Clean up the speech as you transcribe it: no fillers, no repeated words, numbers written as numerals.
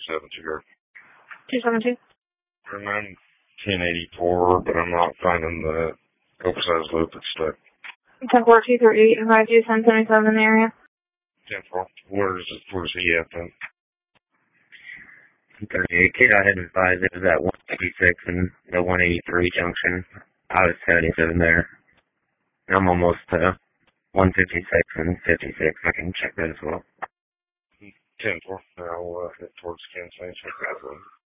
272. 272. And I'm 1084, but I'm not finding the oversized loop that's stuck. 10423, advise you 1077 in the area. 10-4. Where's he at then? 38. Kid I had advised it was at 156 and the 183 junction. I was 77 there. I'm almost to 156 and 56. I can check that as well. 10-4. I'll head towards Kansas City. Check that one.